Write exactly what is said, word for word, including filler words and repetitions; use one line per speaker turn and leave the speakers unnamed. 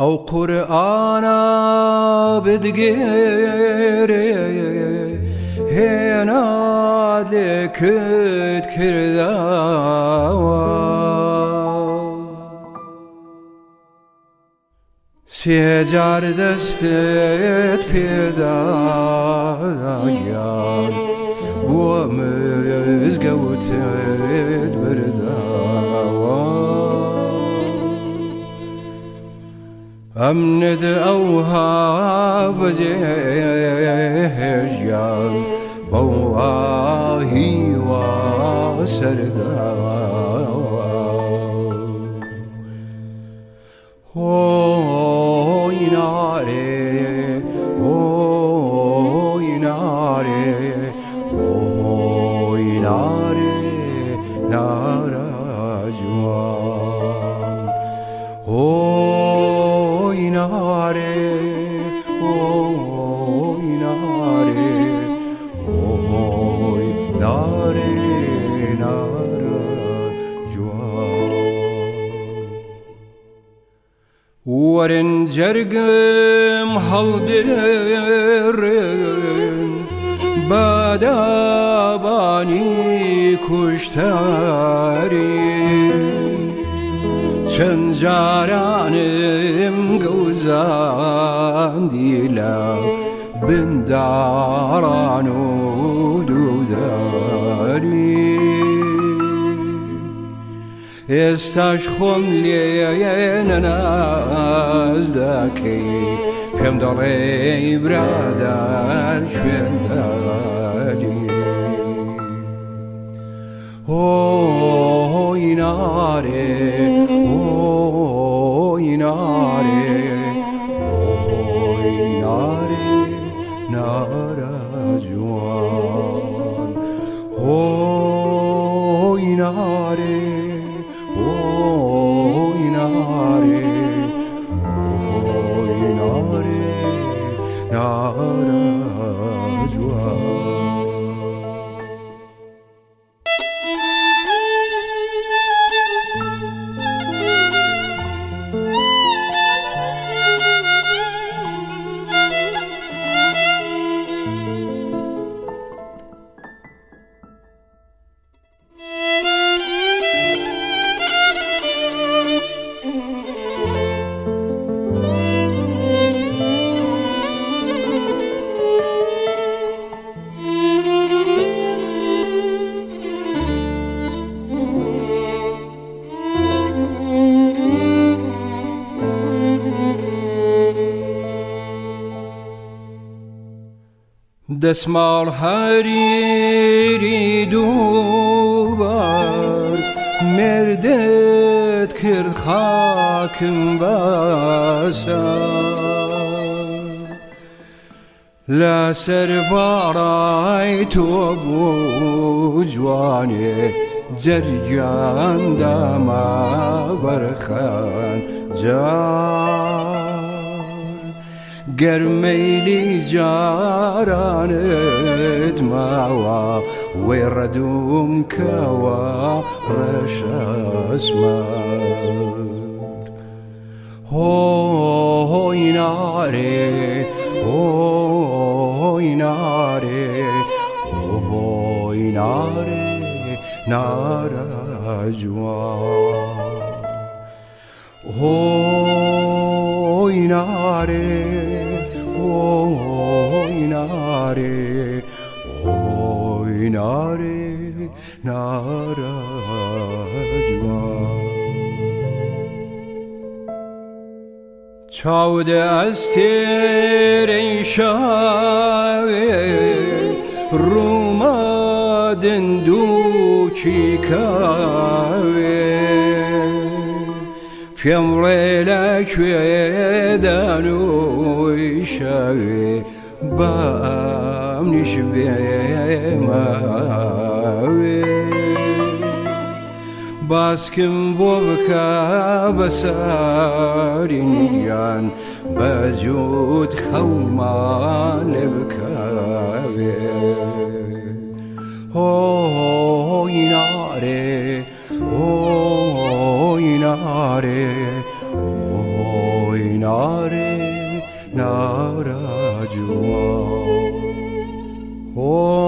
او قرآن بدگیره هناد لکت کرداوا سیجار دستت پیدایان بو مزگوتت برداوا امند اوها بزهجان بواهی و سرداوا Oh inare, oh inare, oh inare, narajuan. Oh inare, oh inare, oh inare, narajuan. Warın cergim haldirin badabani kuştarin çencaranım gozan dila bindaranu dudari استاش خم لین نزدکی پم دلی برادر شدی او ایناره او ایناره او ایناره نارجوان او ایناره Oh inare, oh inare, narajuan. دسمال حریری دوبار مردت کرد خاکم باسار لسر بارای تو بو جوانی جریان دما برخان جان گرمیلی جارانت ماوا وردوم کوا رش اسمر هو ایناره هو ایناره هو ایناره نارجوان هو ایناره oynare, oynare, narajuan. Çavde astereyşave, rumadın duçi kave. Femrela köyden uyşave, bam nişbemavi. Baskın bobka basarin yan, bajut xawman lebkavi. Oynare, oynare, oynare. هو